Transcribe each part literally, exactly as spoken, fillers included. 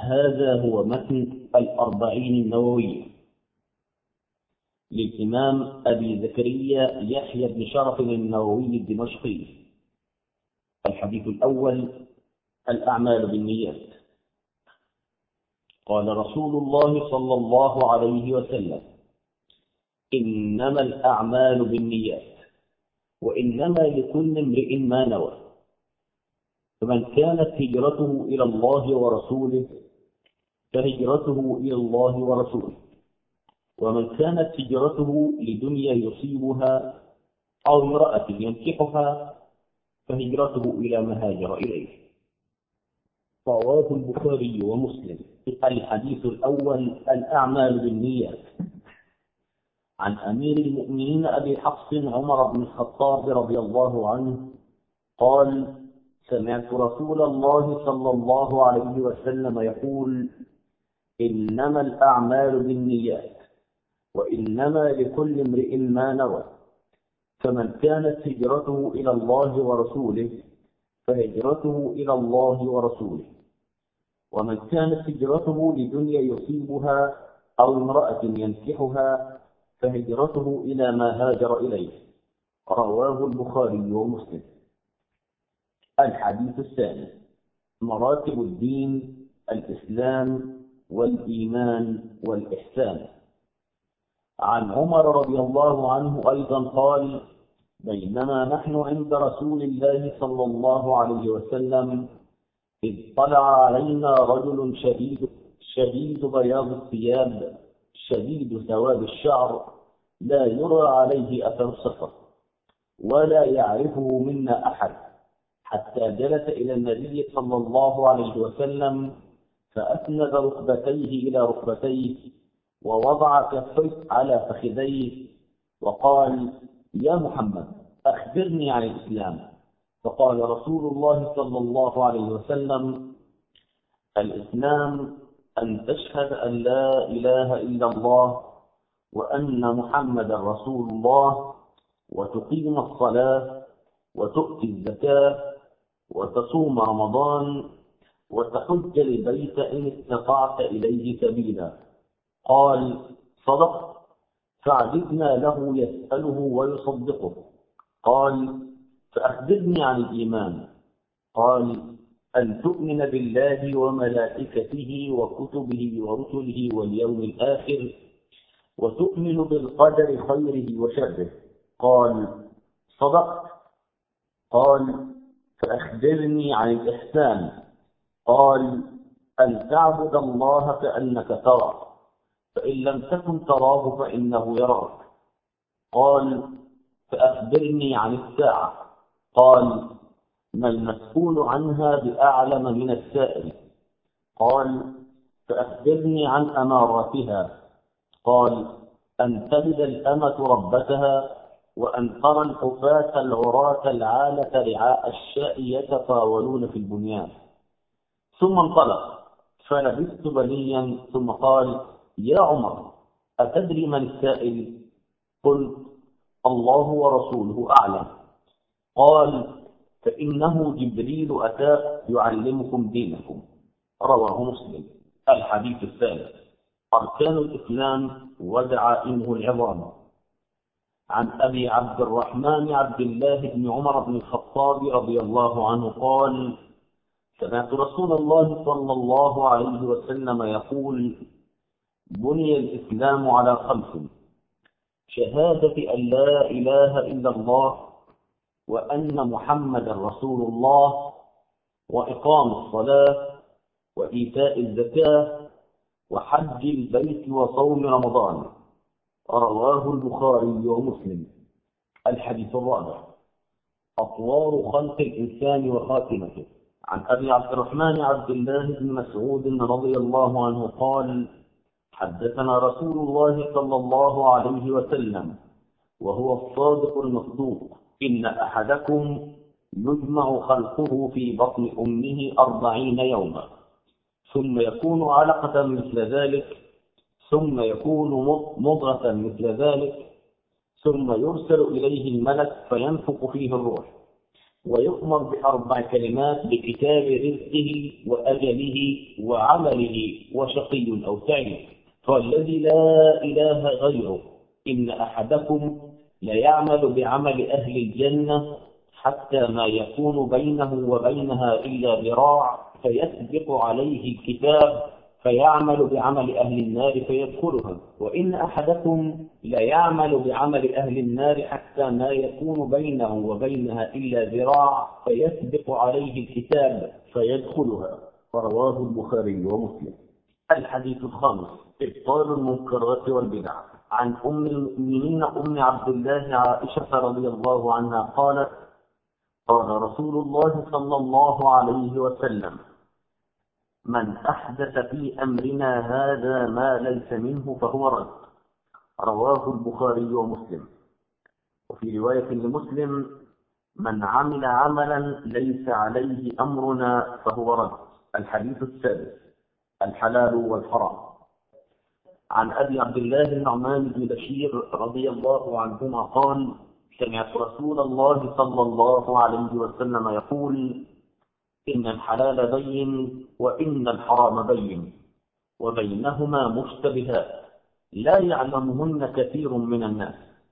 هذا هو متن الأربعين النووية للإمام أبي زكريا يحيى بن شرف النووي الدمشقي. الحديث الأول: الأعمال بالنيات. قال رسول الله صلى الله عليه وسلم: إنما الأعمال بالنيات وإنما لكل امرئ ما نوى، فمن كانت هجرته إلى الله ورسوله فهجرته إلى الله ورسوله، ومن كانت هجرته لدنيا يصيبها أو امرأة ينكحها فهجرته إلى ما هاجر إليه. رواه البخاري ومسلم. الحديث الأول: الأعمال بالنيات. عن أمير المؤمنين أبي حفص عمر بن الخطاب رضي الله عنه قال: سمعت رسول الله صلى الله عليه وسلم يقول: إنما الأعمال بالنيات وإنما لكل امرئ ما نوى، فمن كانت هجرته إلى الله ورسوله فهجرته إلى الله ورسوله، ومن كانت هجرته لدنيا يصيبها أو امرأة ينكحها فهجرته إلى ما هاجر إليه. رواه البخاري ومسلم. الحديث الثاني: مراتب الدين: الإسلام والإيمان والإحسان. عن عمر رضي الله عنه أيضا قال: بينما نحن عند رسول الله صلى الله عليه وسلم إذ طلع علينا رجل شديد شديد بياض الثياب شديد سواد الشعر لا يرى عليه أثر السفر ولا يعرفه منا أحد، حتى جلس إلى النبي صلى الله عليه وسلم فأسند ركبتيه إلى ركبتيه ووضع كفيه على فخذيه وقال: يا محمد أخبرني عن الإسلام. فقال رسول الله صلى الله عليه وسلم: الإسلام أن تشهد أن لا إله إلا الله وأن محمد رسول الله، وتقيم الصلاة وتؤتي الزكاة وتصوم رمضان وتحج البيت إن استطعت إليه سبيلا. قال: صدق. فعجبنا له يسأله ويصدقه. قال: فأخبرني عن الإيمان. قال: أن تؤمن بالله وملائكته وكتبه ورسله واليوم الآخر، وتؤمن بالقدر خيره وشره. قال: صدقت. قال: فأخبرني عن الإحسان. قال: أن تعبد الله كأنك تراه، فإن لم تكن تراه فإنه يراك. قال: فأخبرني عن الساعة. قال: ما المسؤول عنها بأعلم من السائل. قال: فأخبرني عن أماراتها. قال: أن تلد الأمة ربتها، وأن ترى الحفاة العراة العالة رعاء الشاء يتطاولون في البنيان. ثم انطلق فلبثت بليا، ثم قال: يا عمر أتدري من السائل؟ قلت: الله ورسوله أعلم. قال: فإنه جبريل أتاك يعلمكم دينكم. رواه مسلم. الحديث الثالث: أركان الإسلام ودعائمه العظام. عن أبي عبد الرحمن عبد الله بن عمر بن الخطاب رضي الله عنه قال: سمعت رسول الله صلى الله عليه وسلم يقول: بني الإسلام على خمس: شهادة أن لا إله إلا الله وأن محمد رسول الله، وإقام الصلاة، وإيتاء الزكاة، وحج البيت، وصوم رمضان. رواه البخاري ومسلم. الحديث الرابع: أطوار خلق الإنسان وخاتمته. عن أبي عبد الرحمن عبد الله بن مسعود رضي الله عنه قال: حدثنا رسول الله صلى الله عليه وسلم وهو الصادق المصدوق: إن أحدكم يجمع خلقه في بطن أمه أربعين يوما، ثم يكون علقة مثل ذلك، ثم يكون مضغة مثل ذلك، ثم يرسل إليه الملك فينفخ فيه الروح، ويؤمر بأربع كلمات بكتاب رزقه وأجله وعمله وشقي أو سعيد. فالذي لا إله غيره إن أحدكم ليعمل بعمل أهل الجنة حتى ما يكون بينه وبينها إلا ذراع فيسبق عليه الكتاب فيعمل بعمل أهل النار فيدخلها، وإن أحدكم ليعمل بعمل أهل النار حتى ما يكون بينه وبينها إلا ذراع فيسبق عليه الكتاب فيدخلها. رواه البخاري ومسلم. الحديث الخامس: إبطال المنكرات والبدع. عن أم المؤمنين أم عبد الله عائشة رضي الله عنها قالت: قال رسول الله صلى الله عليه وسلم: من أحدث في أمرنا هذا ما ليس منه فهو رد. رواه البخاري ومسلم. وفي رواية لمسلم: من عمل عملا ليس عليه أمرنا فهو رد. الحديث السادس: الحلال والحرام. عن أبي عبد الله النعمان بن بشير رضي الله عنهما قال: سمعت رسول الله صلى الله عليه وسلم يقول: إن الحلال بين وإن الحرام بين وبينهما مشتبهات لا يعلمهن كثير من الناس،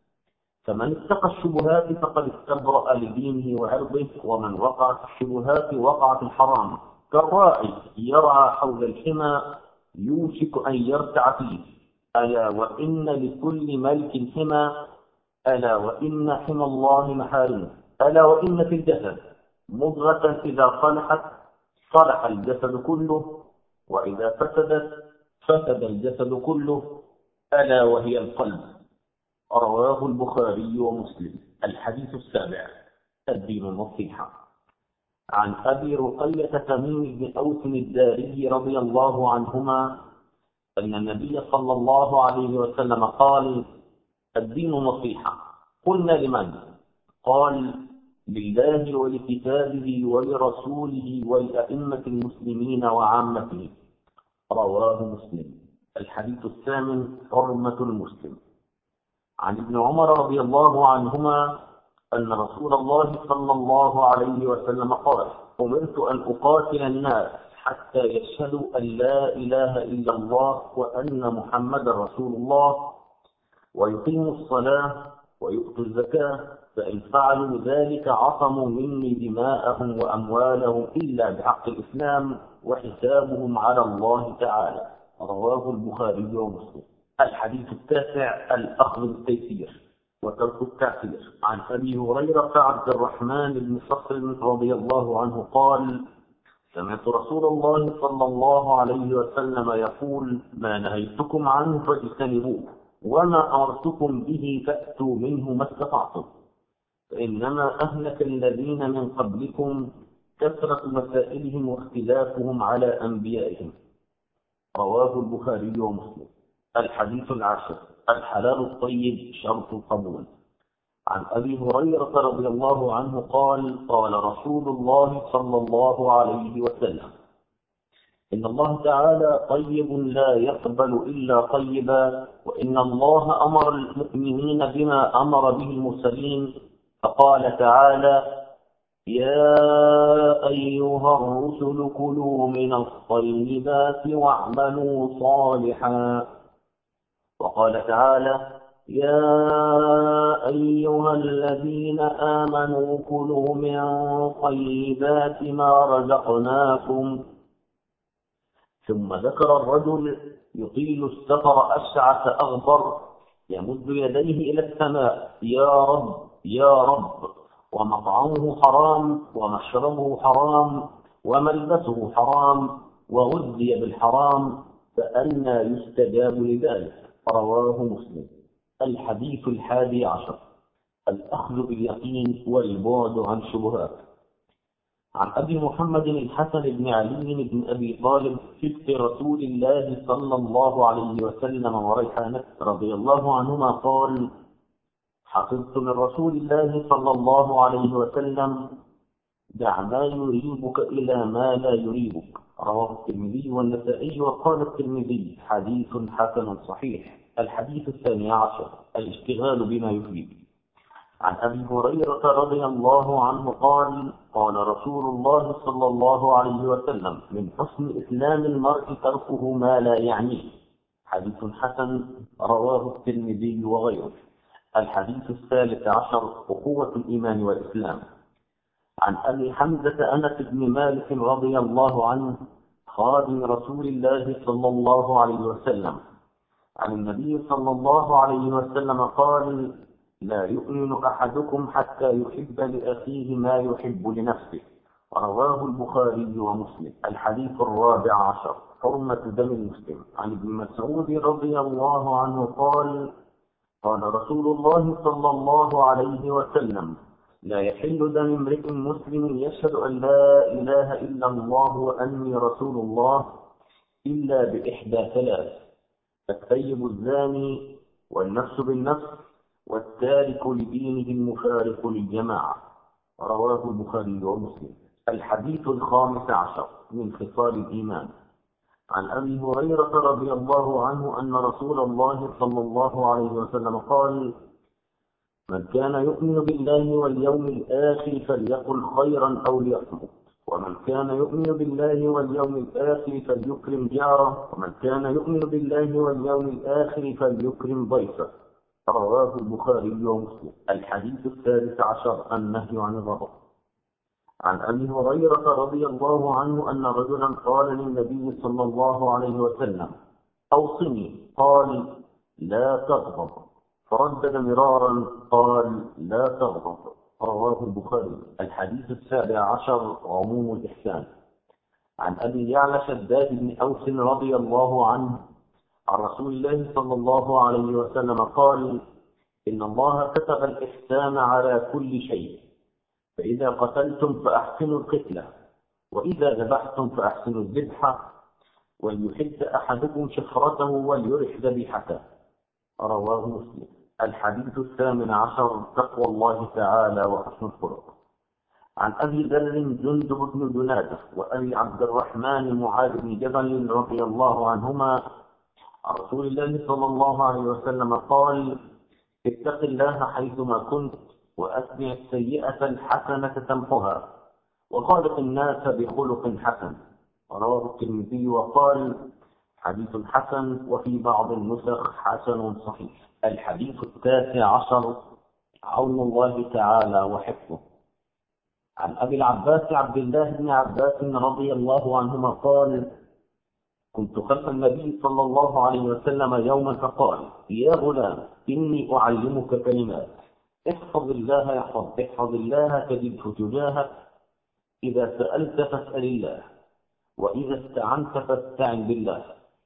فمن اتقى الشبهات فقد استبرأ لدينه وعرضه، ومن وقع في الشبهات وقع في الحرام، كالراعي يرعى حول الحمى يوشك أن يرتع فيه. ألا وإن لكل ملك حمى، ألا وإن حمى الله محارمه، ألا وإن في الجسد مضغة إذا صلحت صلح الجسد كله، وإذا فسدت فسد الجسد كله، ألا وهي القلب. رواه البخاري ومسلم. الحديث السابع: الدين النصيحة. عن أبي رقية تميم بن أوس الداري رضي الله عنهما أن النبي صلى الله عليه وسلم قال: الدين نصيحة. قلنا: لمن؟ قال: لله ولكتابه ولرسوله ولأئمة المسلمين وعامته. رواه مسلم. الحديث الثامن: حرمة المسلم. عن ابن عمر رضي الله عنهما أن رسول الله صلى الله عليه وسلم قال: أمرت أن أقاتل الناس حتى يشهدوا أن لا إله إلا الله وأن محمد رسول الله ويقيموا الصلاة ويؤتوا الزكاة، فإن فعلوا ذلك عصموا مني دماءهم وأموالهم إلا بحق الإسلام وحسابهم على الله تعالى. رواه البخاري ومسلم. الحديث التاسع: الأخذ بالتيسير وترك التعسير. عن أبي هريرة عبد الرحمن بن صخر رضي الله عنه قال: سمعت رسول الله صلى الله عليه وسلم يقول: ما نهيتكم عنه فاجتنبوه، وما أمرتكم به فأتوا منه ما استطعتم، فإنما أهلك الذين من قبلكم كثرة مسائلهم واختلافهم على أنبيائهم. رواه البخاري ومسلم. الحديث العاشر: الحلال الطيب شرط القبول. عن أبي هريرة رضي الله عنه قال: قال رسول الله صلى الله عليه وسلم: إن الله تعالى طيب لا يقبل إلا طيبا، وإن الله أمر المؤمنين بما أمر به المرسلين، فقال تعالى: يا أيها الرسل كلوا من الطيبات واعملوا صالحا. وقال تعالى: يا أيها الذين آمنوا كلوا من طيبات ما رزقناكم. ثم ذكر الرجل يطيل السفر أشعث أغبر يمد يديه إلى السماء: يا رب يا رب، ومطعمه حرام ومشربه حرام وملبسه حرام وغذي بالحرام، فأنى يستجاب لذلك. رواه مسلم. الحديث الحادي عشر: الأخذ باليقين والبعد عن الشبهات. عن أبي محمد الحسن بن علي بن أبي طالب سبط رسول الله صلى الله عليه وسلم وريحانه رضي الله عنهما قال: حفظت من رسول الله صلى الله عليه وسلم: دع ما يريبك إلى ما لا يريبك. رواه الترمذي والنسائي. وقال الترمذي: حديث حسن صحيح. الحديث الثاني عشر: الاشتغال بما يفيد. عن أبي هريرة رضي الله عنه قال قال رسول الله صلى الله عليه وسلم: من حسن إسلام المرء تركه ما لا يعنيه. حديث حسن رواه الترمذي وغيره. الحديث الثالث عشر: أخوة الإيمان والإسلام. عن أبي حمزة أنس بن مالك رضي الله عنه خادم رسول الله صلى الله عليه وسلم عن النبي صلى الله عليه وسلم قال: لا يؤمن أحدكم حتى يحب لأخيه ما يحب لنفسه. رواه البخاري ومسلم. الحديث الرابع عشر: حرمة دم المسلم. عن ابن مسعود رضي الله عنه قال: قال رسول الله صلى الله عليه وسلم: لا يحل دم امرئ مسلم يشهد أن لا إله إلا الله وأني رسول الله إلا بإحدى ثلاث: الثيب الزاني، والنفس بالنفس، والتارك لدينه المفارق للجماعة. رواه البخاري ومسلم. الحديث الخامس عشر: من خصال الإيمان. عن أبي هريرة رضي الله عنه أن رسول الله صلى الله عليه وسلم قال: من كان يؤمن بالله واليوم الآخر فليقل خيرا أو ليصمت، ومن كان يؤمن بالله واليوم الآخر فليكرم جاره، ومن كان يؤمن بالله واليوم الآخر فليكرم ضيفه. رواه البخاري ومسلم. الحديث السادس عشر: النهي عن الغضب. عن أبي هريرة رضي الله عنه أن رجلا قال للنبي صلى الله عليه وسلم: أوصني. قال: لا تغضب. فردد مرارا قال: لا تغضب. رواه البخاري. الحديث السابع عشر: عموم الإحسان. عن أبي يعلى شداد بن أوس رضي الله عنه عن رسول الله صلى الله عليه وسلم قال: إن الله كتب الإحسان على كل شيء، فإذا قتلتم فأحسنوا القتلة، وإذا ذبحتم فأحسنوا الذبحة، وليحد أحدكم شفرته وليرح ذبيحته. رواه مسلم. الحديث الثامن عشر: تقوى الله تعالى وحسن الخلق. عن أبي ذر جندب بن جنادة وأبي عبد الرحمن معاذ بن جبل رضي الله عنهما عن رسول الله صلى الله عليه وسلم قال: اتق الله حيثما كنت، وأتبع السيئة الحسنة تمحها، وخالق الناس بخلق حسن. رواه الترمذي وقال: حديث حسن، وفي بعض النسخ حسن صحيح. الحديث التاسع عشر: عون الله تعالى وحفظه. عن أبي العباس عبد الله بن عباس رضي الله عنهما قال: كنت خلف النبي صلى الله عليه وسلم يوما فقال: يا غلام، إني أعلمك كلمات، احفظ الله يحفظ احفظ الله تجده تجاهك، إذا سألت فاسأل الله، وإذا استعنت فاستعن بالله،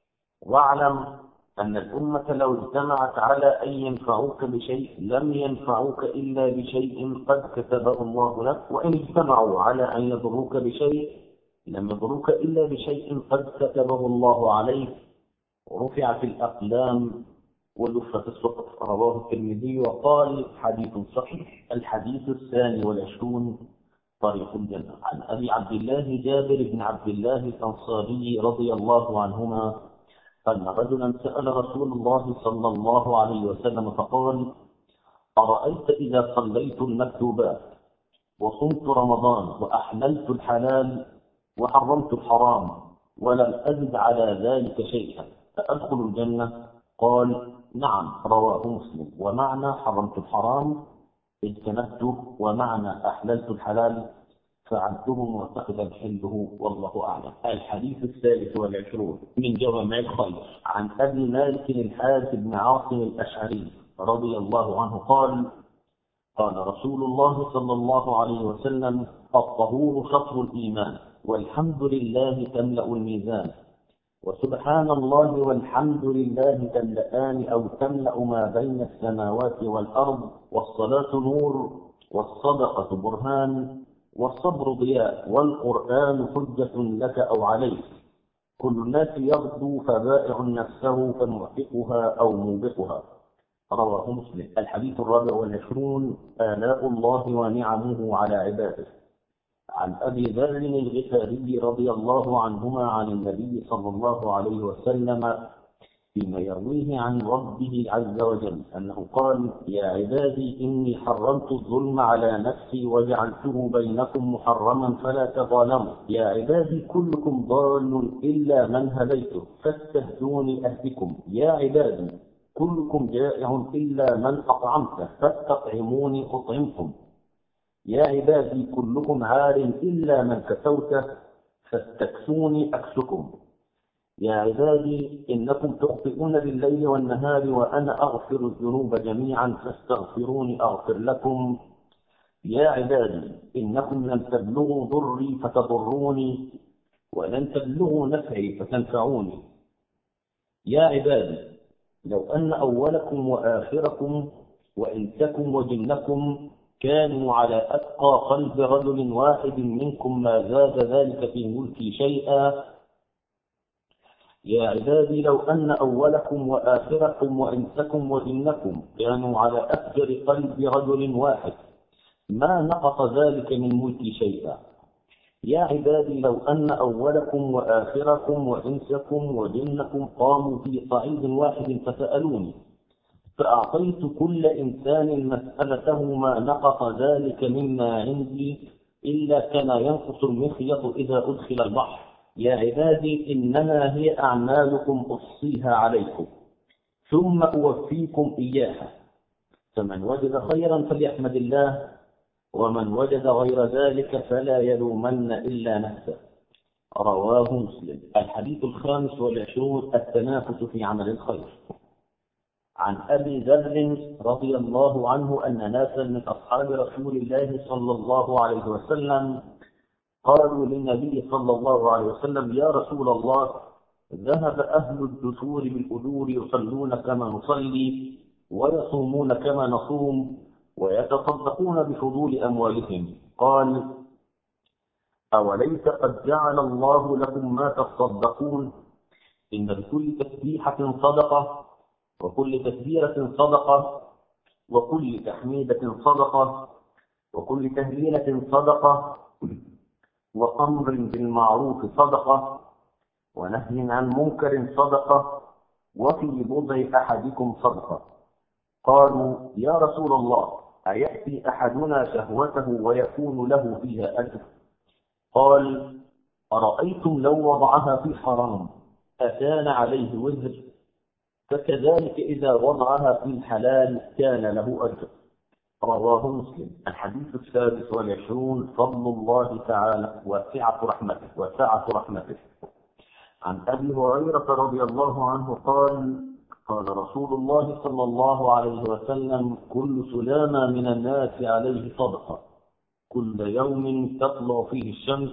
واعلم أن الأمة لو اجتمعت على أن ينفعوك بشيء لم ينفعوك إلا بشيء قد كتبه الله لك، وإن اجتمعوا على أن يضروك بشيء لم يضروك إلا بشيء قد كتبه الله عليك. ورفعت الأقلام ولفت الصحف. رواه الترمذي وقال: حديث صحيح. الحديث الثاني والعشرون: طريق الجنة. عن أبي عبد الله جابر بن عبد الله الأنصاري رضي الله عنهما أن رجلا سأل رسول الله صلى الله عليه وسلم فقال: أرأيت إذا صليت المكتوبات وصمت رمضان وأحللت الحلال وحرمت الحرام ولم أزد على ذلك شيئا فأدخل الجنة؟ قال: نعم. رواه مسلم. ومعنى حرمت الحرام اجتنبته، ومعنى أحللت الحلال فعلته معتقدا حله، والله أعلم. الحديث الثالث والعشرون من جوامع الخير. عن أبي مالك الحارث بن عاصم الأشعري رضي الله عنه قال: قال رسول الله صلى الله عليه وسلم: الطهور شطر الإيمان، والحمد لله تملأ الميزان، وسبحان الله والحمد لله تملأان أو تملأ ما بين السماوات والأرض، والصلاة نور، والصدقة برهان، والصبر ضياء، والقرآن حجة لك أو عليك. كل الناس يغدو فبائع نفسه فمعتقها أو موبقها. رواه مسلم. الحديث الرابع والعشرون: آلاء الله ونعمه على عباده. عن أبي ذر الغفاري رضي الله عنهما عن النبي صلى الله عليه وسلم فيما يرويه عن ربه عز وجل أنه قال: يا عبادي إني حرمت الظلم على نفسي وجعلته بينكم محرما فلا تظالموا. يا عبادي كلكم ضال إلا من هديته فاستهدوني أهدكم. يا عبادي كلكم جائع إلا من أطعمته فاستطعموني أطعمكم. يا عبادي كلكم عار إلا من كسوته فاستكسوني أكسكم. يا عبادي إنكم تخطئون بالليل والنهار وأنا أغفر الذنوب جميعا فاستغفروني أغفر لكم. يا عبادي إنكم لن تبلغوا ضري فتضروني ولن تبلغوا نفعي فتنفعوني. يا عبادي لو أن أولكم وآخركم وإنسكم وجنكم كانوا على أتقى قلب رجل واحد منكم ما زاد ذلك في ملكي شيئا. يا عبادي لو أن أولكم وآخركم وإنسكم وجنكم كانوا على أفجر قلب رجل واحد ما نقص ذلك من ملكي شيئا. يا عبادي لو أن أولكم وآخركم وإنسكم وجنكم قاموا في صعيد واحد فسألوني فأعطيت كل إنسان مسألته ما نقص ذلك مما عندي إلا كما ينقص المخيط إذا أدخل البحر. يا عبادي إنما هي أعمالكم أحصيها عليكم ثم أوفيكم إياها، فمن وجد خيرا فليحمد الله ومن وجد غير ذلك فلا يلومن إلا نفسه. رواه مسلم. الحديث الخامس والعشرون: التنافس في عمل الخير. عن أبي ذر رضي الله عنه أن ناسا من أصحاب رسول الله صلى الله عليه وسلم قالوا للنبي صلى الله عليه وسلم: يا رسول الله، ذهب أهل الدثور بالأجور يصلون كما نصلي ويصومون كما نصوم ويتصدقون بفضول أموالهم. قال: أوليس قد جعل الله لكم ما تصدقون؟ إن بكل تسبيحة صدقة وكل تكبيرة صدقة وكل تحميدة صدقة وكل تهليلة صدقة وأمر بالمعروف صدقة ونهي عن منكر صدقة وفي بضع أحدكم صدقة. قالوا: يا رسول الله، أيأتي أحدنا شهوته ويكون له فيها أجر؟ قال: أرأيتم لو وضعها في حرام أكان عليه وزر؟ فكذلك إذا وضعها في الحلال كان له أجر. رواه مسلم. الحديث السادس والعشرون: فضل الله تعالى وسعة رحمته وسعة رحمته. عن أبي هريرة رضي الله عنه قال: قال رسول الله صلى الله عليه وسلم: كل سلامة من الناس عليه صدقة، كل يوم تطلع فيه الشمس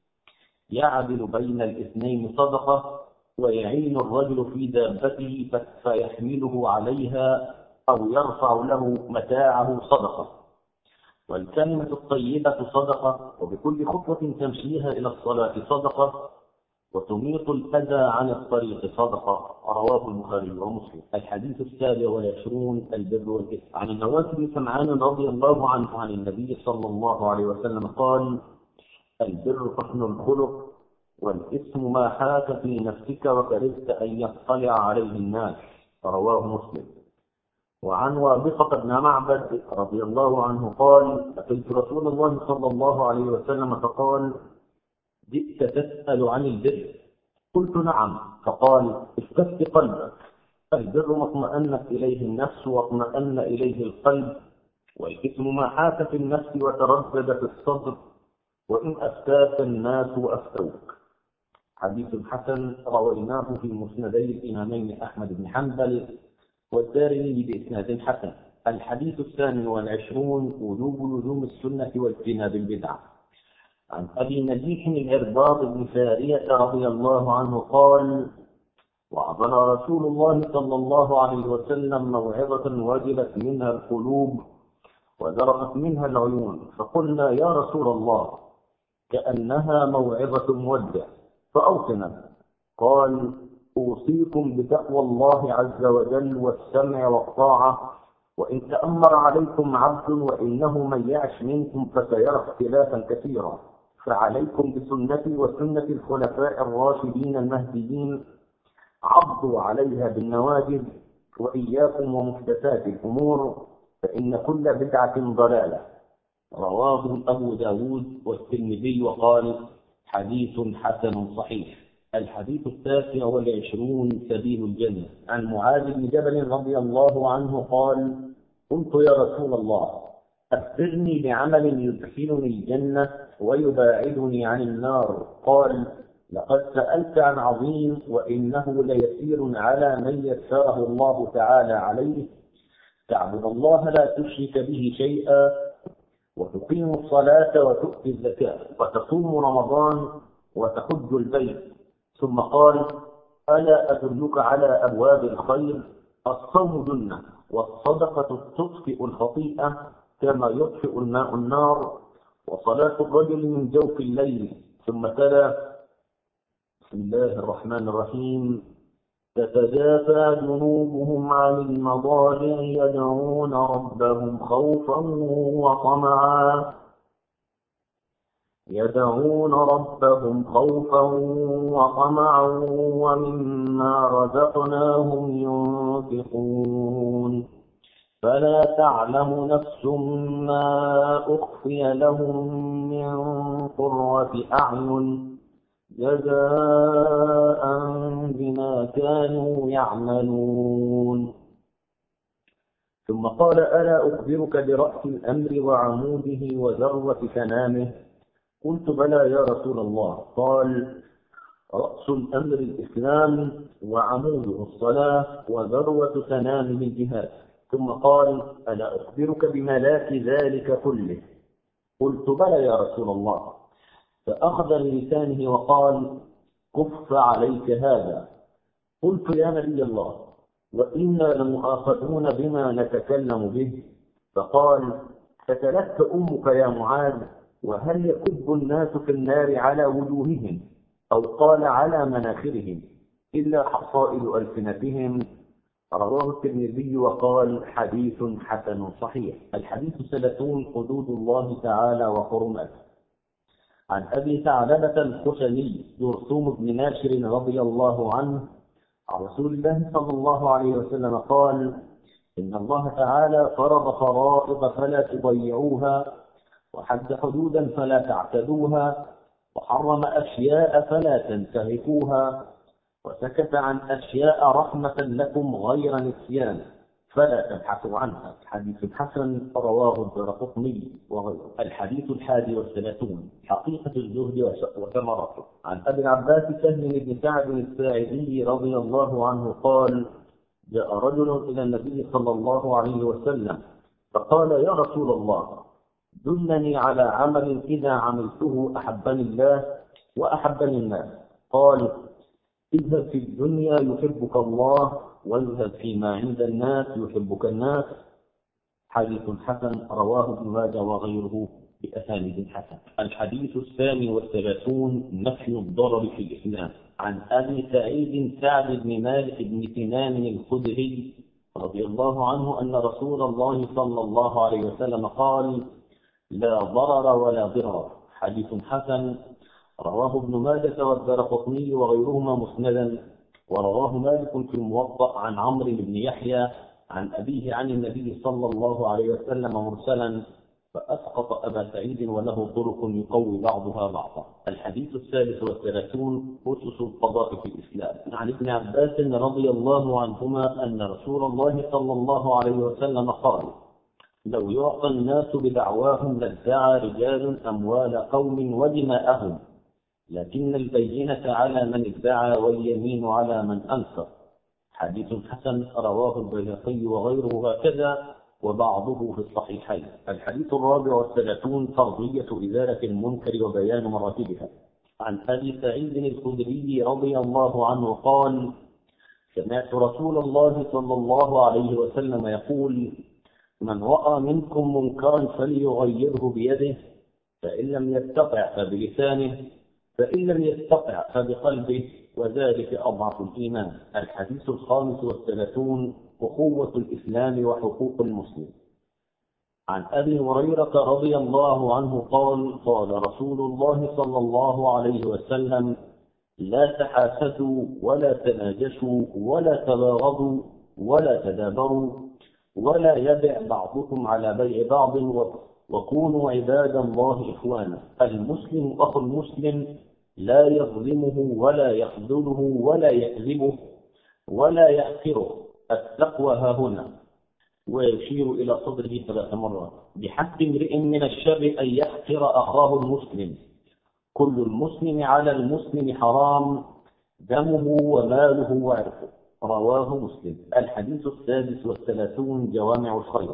يعدل بين الاثنين صدقة، ويعين الرجل في دابته فيحمله عليها أو يرفع له متاعه صدقة، والكلمة الطيبة صدقة، وبكل خطوة تمشيها إلى الصلاة صدقة، وتميط الأذى عن الطريق صدقة. رواه البخاري ومسلم. الحديث السابع والعشرون: البر والإثم. عن النواس بن سمعان رضي الله عنه عن النبي صلى الله عليه وسلم قال: البر حسن الخلق، والإثم ما حاك في نفسك وكرهت أن يطلع عليه الناس. رواه مسلم. وعن وابصة بن معبد رضي الله عنه قال: أتيت رسول الله صلى الله عليه وسلم فقال: جئت تسأل عن البر؟ قلت: نعم. فقال: استفت قلبك، البر ما اطمأنت إليه النفس واطمأن إليه القلب، والإثم ما حاك في النفس وتردد في الصدر، وإن أفتاك الناس وأفتوك. حديث حسن رويناه في مسندي الإمامين أحمد بن حنبل والدارمي بإسناد حسن. الحديث الثامن والعشرون: وجوب لزوم السنة واجتناب البدعة. عن أبي نجيح العرباض بن سارية رضي الله عنه قال: وعظنا رسول الله صلى الله عليه وسلم موعظة وجلت منها القلوب وذرفت منها العيون، فقلنا: يا رسول الله، كأنها موعظة مودع، فأوصنا. قال: أوصيكم بتقوى الله عز وجل والسمع والطاعة، وإن تأمر عليكم عبد وإنه من يعش منكم فسيرى اختلافا كثيرا، فعليكم بسنتي وسنة الخلفاء الراشدين المهديين، عضوا عليها بالنواجذ، وإياكم ومحدثات الأمور فإن كل بدعة ضلالة. رواه أبو داود والترمذي وقال حديث حسن صحيح. الحديث التاسع والعشرون سبيل الجنة. عن معاذ بن جبل رضي الله عنه قال قلت يا رسول الله أخبرني بعمل يدخلني الجنة ويباعدني عن النار. قال لقد سألت عن عظيم وإنه ليسير على من يسره الله تعالى عليه، تعبد الله لا تشرك به شيئا، وتقيم الصلاة وتؤتي الزكاة وتصوم رمضان وتحج البيت. ثم قال ألا أدلك على أبواب الخير؟ الصوم جنة، والصدقة تطفئ الخطيئة كما يطفئ الماء النار، وصلاة الرجل من جوف الليل. ثم تلا بسم الله الرحمن الرحيم تتجافى جنوبهم عن المضاجع يدعون ربهم خوفا وطمعا يدعون ربهم خوفا وطمعا ومما رزقناهم ينفقون. فلا تعلم نفس ما أخفي لهم من قرة أعين جزاء بما كانوا يعملون. ثم قال ألا أخبرك برأس الأمر وعموده وذروة سنامه؟ قلت بلى يا رسول الله. قال رأس الأمر الإسلام، وعموده الصلاة، وذروة سنامه الجهاد. ثم قال ألا أخبرك بملاك ذلك كله؟ قلت بلى يا رسول الله. فأخذ بلسانه وقال كف عليك هذا. قلت يا نبي الله وإنا لمؤاخذون بما نتكلم به. فقال فتلك أمك يا معاذ، وهل يكب الناس في النار على وجوههم أو قال على مناخرهم إلا حصائد ألسنتهم؟ رواه الترمذي وقال حديث حسن صحيح. الحديث ثلاثون حدود الله تعالى وحرماته. عن أبي ثعلبة الخشني جرثوم بن ناشر رضي الله عنه عن رسول الله صلى الله عليه وسلم قال إن الله تعالى فرض فرائض فلا تضيعوها، وحد حدودا فلا تعتدوها، وحرم أشياء فلا تنتهكوها، وسكت عن أشياء رحمة لكم غير نسيان فلا تبحثوا عنها. حديث حسن رواه الدارقطني وغيره. الحديث الحادي والثلاثون حقيقة الزهد وثمرته. عن أبي العباس سهل بن سعد الساعدي رضي الله عنه قال جاء رجل إلى النبي صلى الله عليه وسلم فقال يا رسول الله دلني على عمل إذا عملته أحبني الله وأحبني الناس. قال اذهب في الدنيا يحبك الله، واذهب فيما عند الناس يحبك الناس. حديث حسن رواه ابن ماجه وغيره بأسانيد حسن. الحديث الثاني والثلاثون نفي الضرر في الإسلام. عن أبي سعيد سعد بن مالك بن سنان الخدري رضي الله عنه أن رسول الله صلى الله عليه وسلم قال لا ضرر ولا ضرر. حديث حسن رواه ابن ماجه والدارقطني وغيرهما مسندا، ورواه مالك في الموطأ عن عمرو بن يحيى عن أبيه عن النبي صلى الله عليه وسلم مرسلا، فأسقط أبا سعيد وله طرق يقوي بعضها بعضا. الحديث الثالث والثلاثون أسس القضاء في الإسلام. عن ابن عباس رضي الله عنهما أن رسول الله صلى الله عليه وسلم قال لو يعطى الناس بدعواهم لادعى رجال أموال قوم ودماءهم، لكن البينة على من ادعى واليمين على من أنكر. حديث حسن رواه البيهقي وغيره هكذا وبعضه في الصحيحين. الحديث الرابع والثلاثون فرضية إزالة المنكر وبيان مراتبها. عن أبي سعيد الخدري رضي الله عنه قال سمعت رسول الله صلى الله عليه وسلم يقول من رأى منكم منكرا فليغيره بيده، فإن لم يستطع فبلسانه، فإن لم يستطع فبقلبه، وذلك أضعف الإيمان. الحديث الخامس والثلاثون أخوة الإسلام وحقوق المسلم. عن أبي هريرة رضي الله عنه قال قال رسول الله صلى الله عليه وسلم لا تحاسدوا ولا تناجشوا ولا تباغضوا ولا تدابروا ولا يبع بعضكم على بيع بعض وكونوا عباد الله إخوانا. المسلم أخو المسلم لا يظلمه ولا يخذله ولا يكذبه ولا يحقره. التقوى ها هنا، ويشير إلى صدره ثلاث مرات. بحسب امرئ من الشر أن يحقر أخاه المسلم. كل المسلم على المسلم حرام، دمه وماله وعرضه. رواه مسلم. الحديث السادس والثلاثون، جوامع الخير.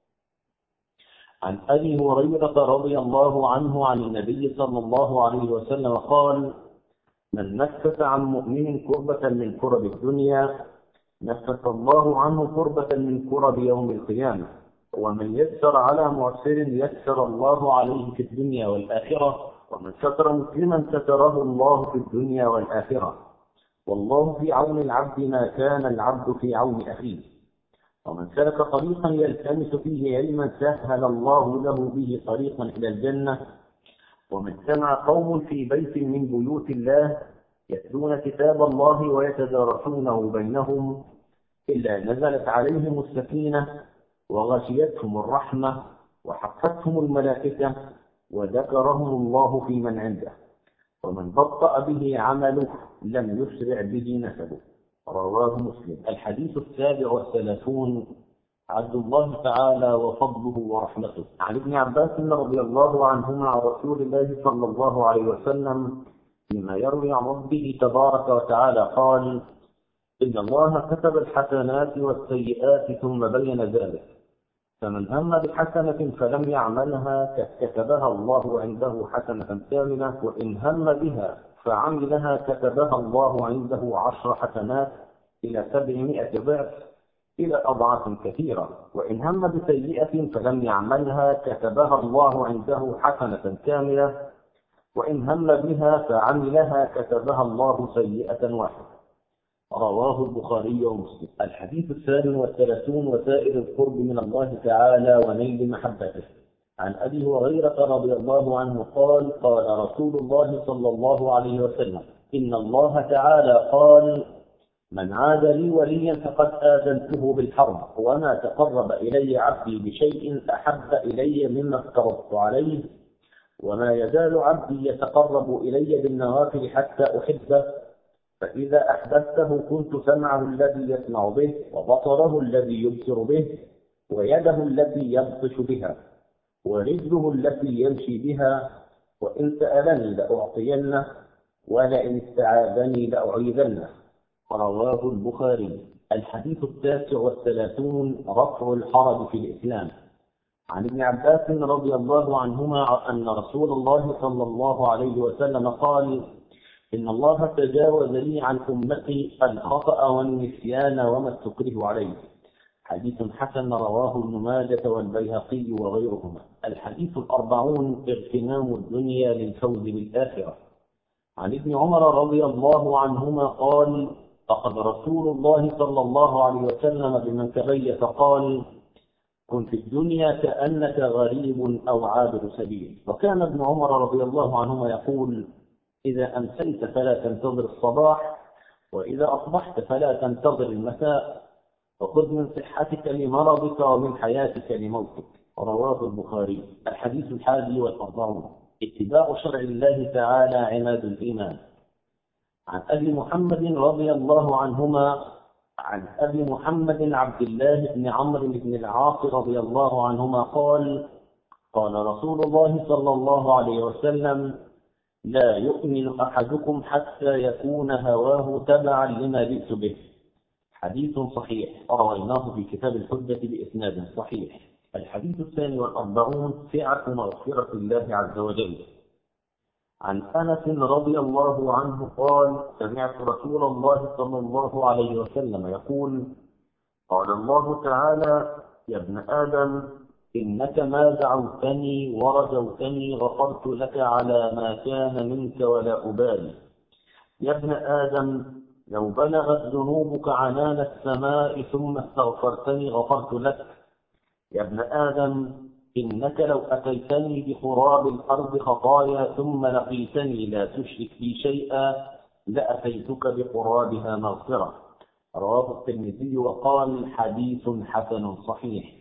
عن أبي هريرة رضي الله عنه عن النبي صلى الله عليه وسلم قال: من نفس عن مؤمن كربة من كرب الدنيا نفس الله عنه كربة من كرب يوم القيامة. ومن يسر على معسر يسر الله عليه في الدنيا والآخرة. ومن ستر مسلما ستره الله في الدنيا والآخرة. والله في عون العبد ما كان العبد في عون أخيه. ومن سلك طريقا يلتمس فيه علما سهل الله له به طريقا إلى الجنة. ومن اجتمع قوم في بيت من بيوت الله يتلون كتاب الله ويتدارسونه بينهم إلا نزلت عليهم السكينة وغشيتهم الرحمة وحفتهم الملائكة وذكرهم الله في من عنده. ومن بطأ به عمله لم يسرع به نسبه. رواه مسلم. الحديث السابع والثلاثون، عبد الله تعالى وفضله ورحمته. عن ابن عباس رضي الله عنهما عن رسول الله صلى الله عليه وسلم فيما يروي عن ربه تبارك وتعالى قال: إن الله كتب الحسنات والسيئات ثم بين ذلك، فمن هم بحسنة فلم يعملها كتبها الله عنده حسنة كاملة، وإن هم بها فعملها كتبها الله عنده عشر حسنات إلى سبعمائة ضعف إلى أضعاف كثيرة. وإن هم بسيئة فلم يعملها كتبها الله عنده حسنة كاملة، وإن هم بها فعملها كتبها الله سيئة واحدة. رواه البخاري ومسلم. الحديث الثاني والثلاثون، وسائر القرب من الله تعالى ونيل محبته. عن أبي هريرة رضي الله عنه قال: قال رسول الله صلى الله عليه وسلم: إن الله تعالى قال: من عاد لي وليا فقد آذنته بالحرب، وما تقرب إلي عبدي بشيء أحب إلي مما افترضت عليه، وما يزال عبدي يتقرب إلي بالنوافل حتى أحبه، فإذا أحببته كنت سمعه الذي يسمع به، وبصره الذي يبصر به، ويده التي يبطش بها، ورجله التي يمشي بها، وإن سألني لأعطينه، ولئن استعاذني لأعيذنه. رواه البخاري. الحديث التاسع والثلاثون، رفع الحرج في الإسلام. عن ابن عباس رضي الله عنهما أن رسول الله صلى الله عليه وسلم قال: إن الله تجاوز لي عن أمتي الخطأ والنسيان وما استكره عليه. حديث حسن. رواه ابن ماجه والبيهقي وغيرهما. الحديث الأربعون، اغتنام الدنيا للفوز بالآخرة. عن ابن عمر رضي الله عنهما قال: أخذ رسول الله صلى الله عليه وسلم بمنكبي فقال: كن في الدنيا كأنك غريب أو عابر سبيل. وكان ابن عمر رضي الله عنهما يقول: إذا أمسيت فلا تنتظر الصباح، وإذا أصبحت فلا تنتظر المساء، وخذ من صحتك لمرضك ومن حياتك لموتك. رواه البخاري. الحديث الحادي والأربعون، اتباع شرع الله تعالى عماد الإيمان. عن أبي محمد رضي الله عنهما عن أبي محمد عبد الله بن عمرو بن العاص رضي الله عنهما قال: قال رسول الله صلى الله عليه وسلم: لا يؤمن أحدكم حتى يكون هواه تبعا لما جئت به. حديث صحيح، رويناه في كتاب الحجة بإسناد صحيح. الحديث الثاني والأربعون، سعة مغفرة الله عز وجل. عن أنس رضي الله عنه قال: سمعت رسول الله صلى الله عليه وسلم يقول: قال الله تعالى: يا ابن آدم، إنك ما دعوتني ورجوتني غفرت لك على ما كان منك ولا أبالي. يا ابن آدم، لو بلغت ذنوبك عنان السماء ثم استغفرتني غفرت لك. يا ابن آدم، إنك لو أتيتني بقراب الأرض خطايا ثم لقيتني لا تشرك بي شيئا لأتيتك بقرابها مغفرة. رواه الترمذي وقال حديث حسن صحيح.